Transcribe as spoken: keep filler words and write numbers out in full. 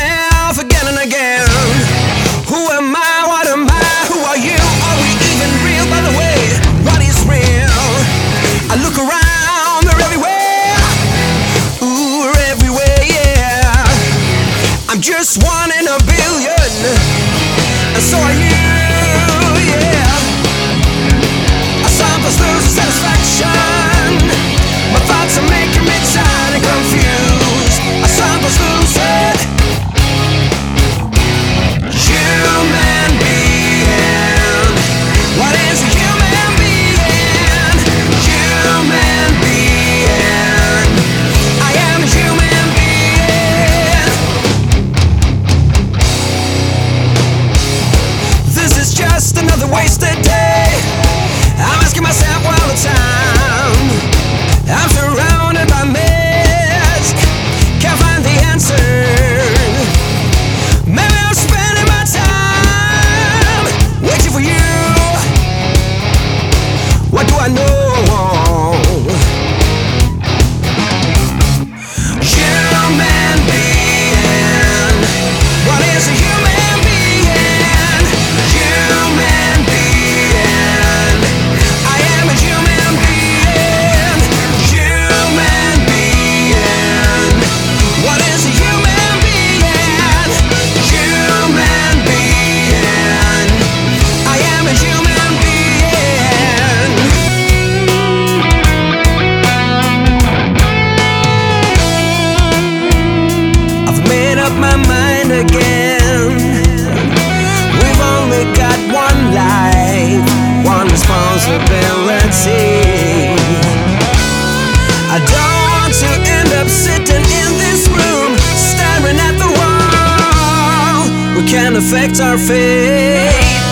myself again and again. Who am I? What am I? Who are you? Are we even real? By the way, what is real? I look around, they're everywhere. Ooh, they're everywhere, yeah. I'm just one in a billion, and so are you, yeah. I sometimes lose satisfaction. My thoughts are making me tired and confused. I sometimes lose it. Human being. What is a human being? Human being. I am a human being. This is just another wasted day. I'm asking myself all the time. I'm surrounded by mist, can't find the answer. Maybe I'm spending my time waiting for you. What do I know? Human being. What is a human being? Human being. I am a human being. Human being. What is a human being? Human being. I am a human being. I've made up my mind again. We've only got one life, one responsibility. I don't want to end up sitting in this room, staring at the wall. We can't affect our fate.